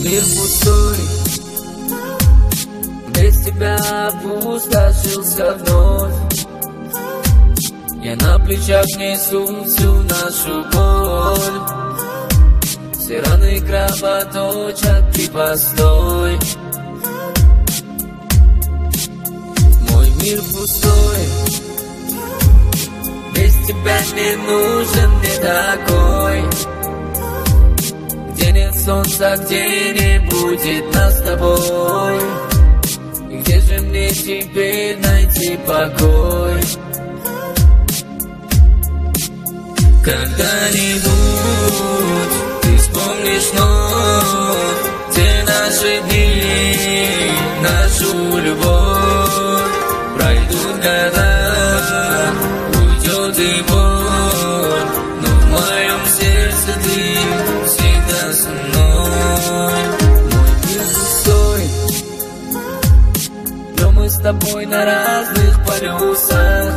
мир пустой, без тебя опустошился вновь. Я на плечах несу всю нашу боль. Все раны кровоточат, ты постой. Мой мир пустой, без тебя не нужен мне такой, где нет солнца, где не будет нас с тобой. И где же мне теперь найти покой? Когда-нибудь ты вспомнишь вновь те наши дни, нашу любовь. Пройдут года, уйдет и боль, но в моем сердце ты всегда со мной. Мой мир пустой, но мы с тобой на разных полюсах.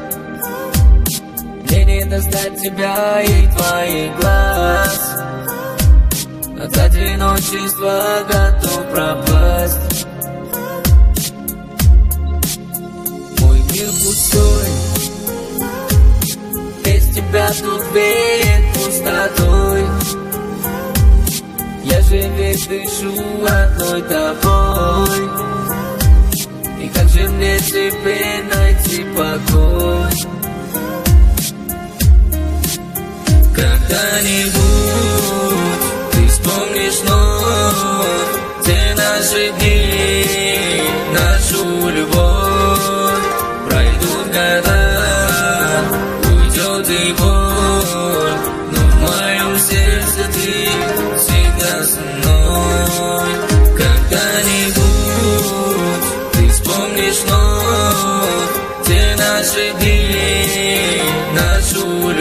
Мне не достать тебя и твоих глаз. От одиночества готов пропасть. Мой мир пустой, без тебя тут веет пустотой. Я же весь дышу одной тобой. И как же мне теперь найти покой? Когда-нибудь ты вспомнишь вновь те наши дни, нашу любовь. Пройдут года, уйдет и боль, но в моем сердце ты всегда со мной. Когда-нибудь ты вспомнишь вновь те наши дни, нашу любовь.